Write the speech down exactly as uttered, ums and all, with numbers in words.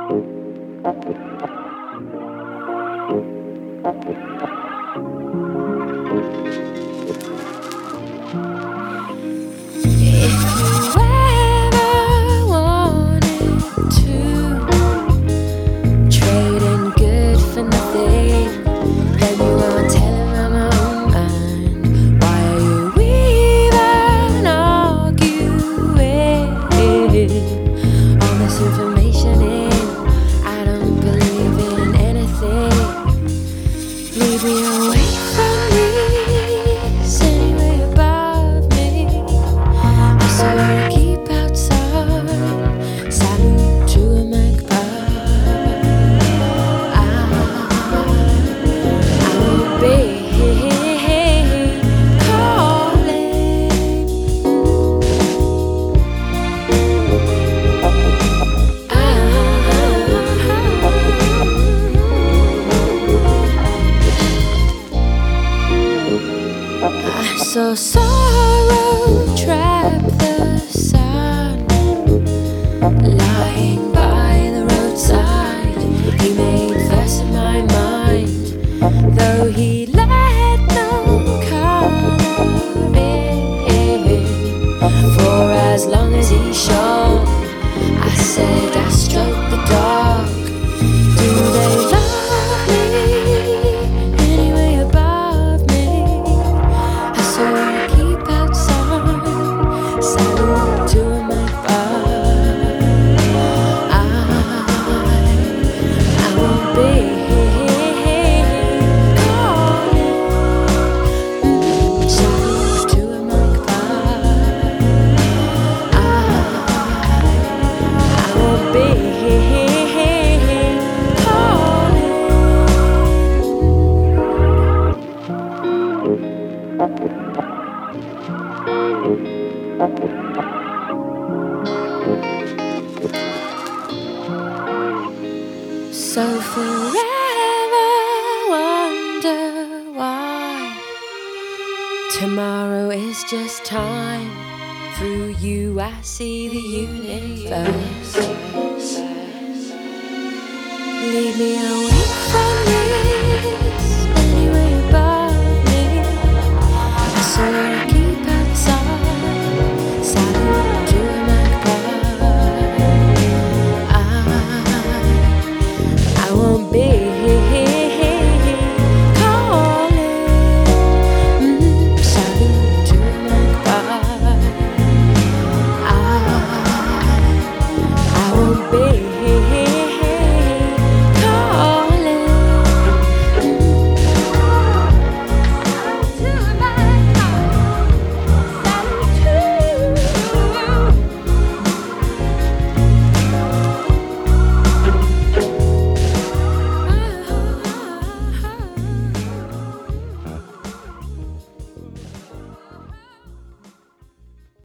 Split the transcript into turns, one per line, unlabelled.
So sorrow trap the sun, lying by the roadside. He made verse in my mind, though he let no color in. For as long as he shone, I said I stroked the dog. Do they love me anyway above me? I saw her keep outside, salute to a magpie. I, I won't be calling, salute to a magpie. I, I won't be so forever wonder why tomorrow is just time. Through you I see the universe. Lead me away from this, anyway above me. I saw her keep outside, salute to a magpie. I, I won't be calling, mm, salute to a magpie. I, I won't be